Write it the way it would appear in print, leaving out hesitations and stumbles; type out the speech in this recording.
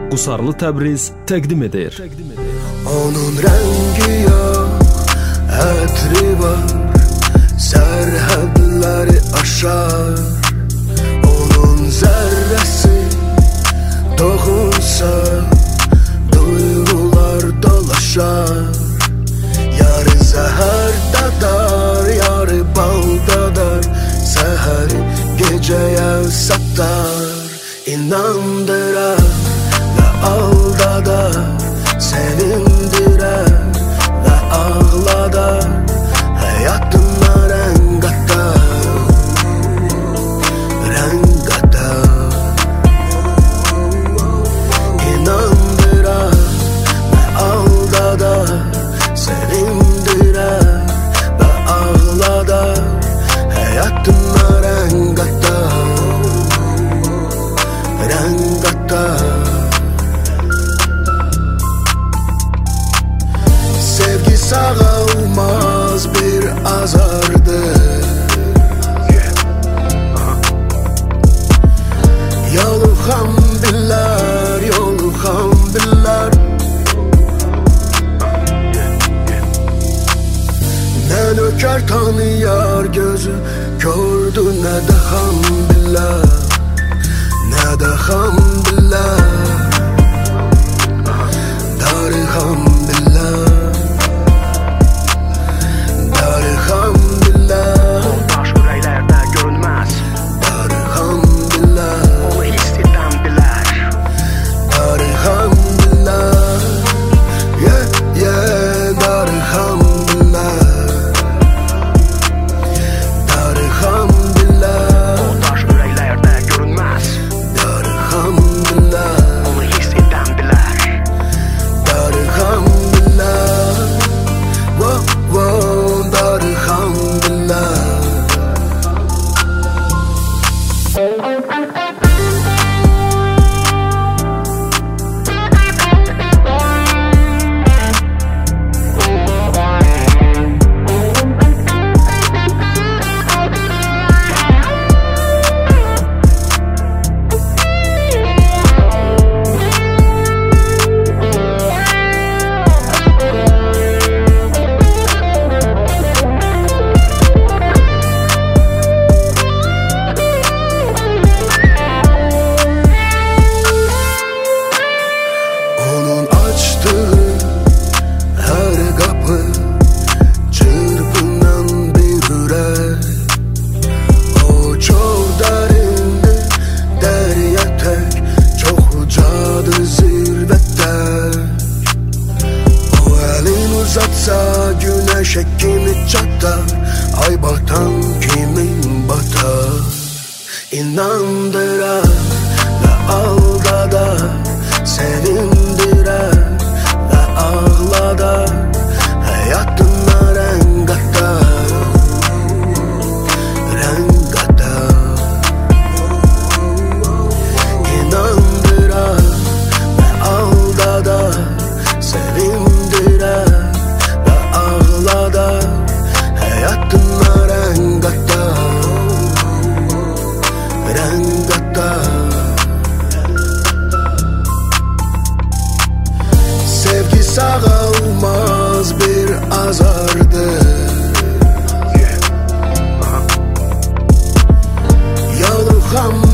Qusarlı Təbriz təqdim edir. Onun rengi yok, etri var, serhedleri aşar. Onun zerresi dokunsa duygular dolaşar. Yarı zehir dadar, yarı bal dadar, seher geceye satar. İnandırar ve aldadar, sevindirer ve ağladar. Hayatına renk atar, renk atar. İnandırar ve aldadar, sevindirer ve ağladar. Hayatına renk atar, renk atar. Sevgi sağılmaz bir azardır. Yoluxan bilər, yoluxan bilər. Nə nökər tanıyar gözü, gördü nə də xan bilər, nə də xan bilər. Darıxan bilər, darıxan bilər. Daş ürəklərdə görünməz, Darıxan bilər, onu hiss edən bilər. darıxan bilər. Darıxan bilər, darıxan bilər. Daş ürəklərdə görünməz, Darıxan bilər, onu hiss edən bilər. darıxan bilər. Darıxan bilər. Onun açtığı her kapı çırpınan bir yürek. O çok derindi, derya tek, çok ucadır zirvette. O elin uzatsa güneşe kimi çatar, ay batan kimin batar. İnandırar ve aldadar, sevindirer ve ağladar. Hayatına renk atar, renk atar. İnandırar ve aldadar, sevindirer ve ağladar. Hayatına renk atar, renk atar. Sevgi sağılmaz bir azardır. Yoluxan